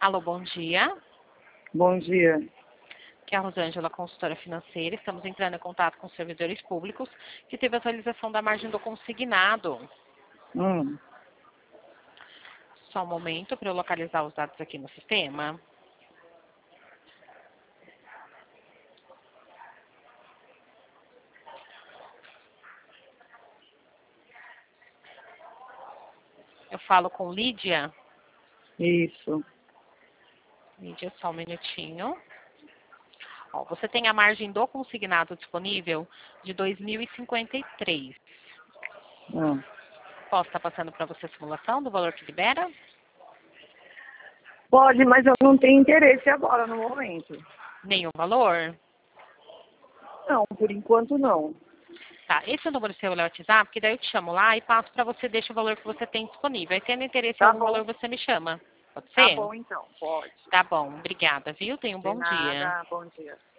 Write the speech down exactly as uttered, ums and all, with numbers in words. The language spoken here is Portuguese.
Alô, bom dia. Bom dia. Aqui é a Rosângela, consultora financeira. Estamos entrando em contato com os servidores públicos que teve atualização da margem do consignado. Hum. Só um momento para eu localizar os dados aqui no sistema. Eu falo com Lídia. Isso. Lídia, só um minutinho. Ó, você tem a margem do consignado disponível de dois mil e cinquenta e três. Hum. Posso estar passando para você a simulação do valor que libera? Pode, mas eu não tenho interesse agora, no momento. Nenhum valor? Não, por enquanto não. Tá, esse é o número seu é o WhatsApp, que daí eu te chamo lá e passo para você, deixa o valor que você tem disponível. Aí, tendo interesse em Tá algum bom. valor, você me chama. Pode Tá ser? bom então, pode. Tá bom, obrigada, viu? Tenha um De bom dia. nada, bom dia.